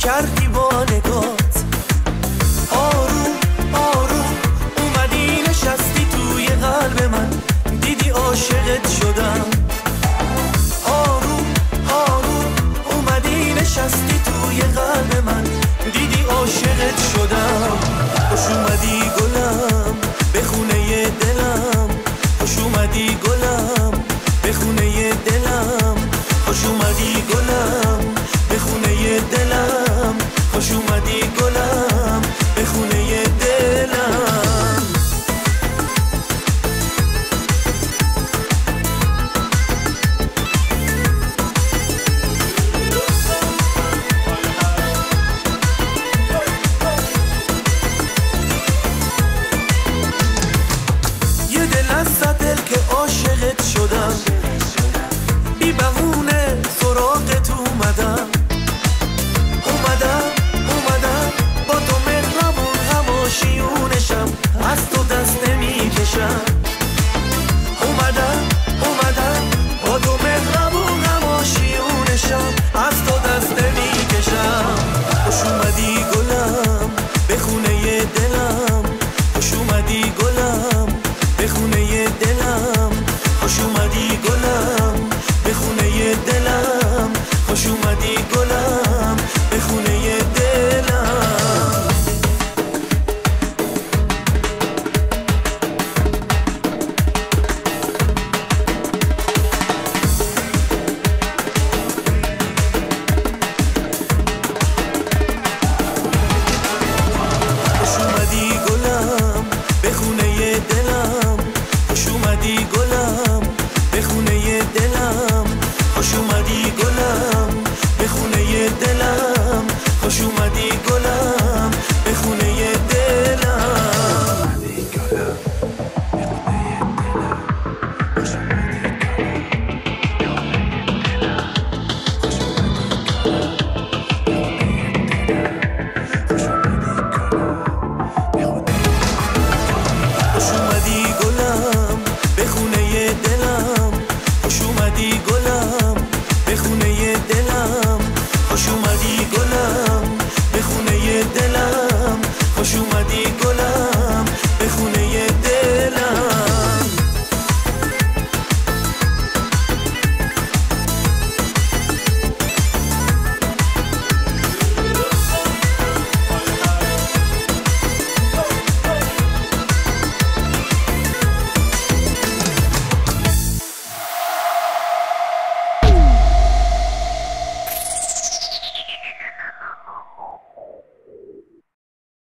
کردی با نگات. آروم آروم اومدی نشستی توی قلب من، دیدی عاشقت شدم. آروم آروم اومدی نشستی توی قلب من، دیدی عاشقت شدم. خوش اومدی گلم به خونه دلم، خوش اومدی گلم به خونه دلم، خوش اومدی گلم به خونه دلم، خوش اومدی گلم به خونه دلم. یه دل از دل که عاشقت شدم، بی بهونه سراغت اومدم. اومدم با تو مهربون هماشیونشم، از تو دست نمیکشم. اومدم با تو مهربون هماشیونشم، از تو دست نمیکشم. خوش اومدی گلم به خونه دلم، خوش اومدی گلم به خونه دلم، خوش اومدی گلم به خونه دلم، خوش اومدی گلم به خونه دلم. خوش اومدی گلم به خونه دلم، خوش اومدی گلم به خونه دلم، خوش اومدی گلم به خونه دلم، خوش اومدی گلم به خونه دلم. خوش اومدی گلم